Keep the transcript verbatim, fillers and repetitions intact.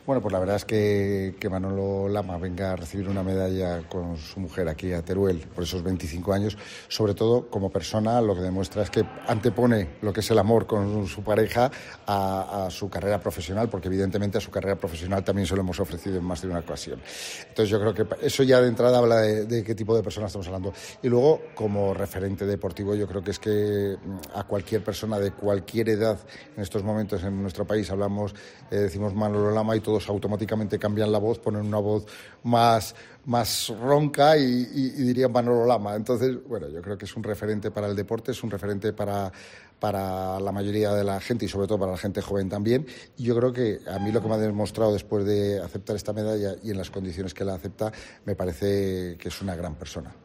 Bueno, pues la verdad es que, que Manolo Lama venga a recibir una medalla con su mujer aquí a Teruel por esos veinticinco años, sobre todo como persona, lo que demuestra es que antepone lo que es el amor con su pareja a, a su carrera profesional, porque evidentemente a su carrera profesional también se lo hemos ofrecido en más de una ocasión. Entonces yo creo que eso ya de entrada habla de, de qué tipo de persona estamos hablando. Y luego, como referente deportivo, yo creo que es que a cualquier persona de cualquier edad, en estos momentos en nuestro país hablamos, eh, decimos Manolo Lama y todo todos automáticamente cambian la voz, ponen una voz más, más ronca y, y, y dirían Manolo Lama. Entonces, bueno, yo creo que es un referente para el deporte, es un referente para, para la mayoría de la gente y sobre todo para la gente joven también. Y yo creo que a mí lo que me ha demostrado después de aceptar esta medalla y en las condiciones que la acepta, me parece que es una gran persona.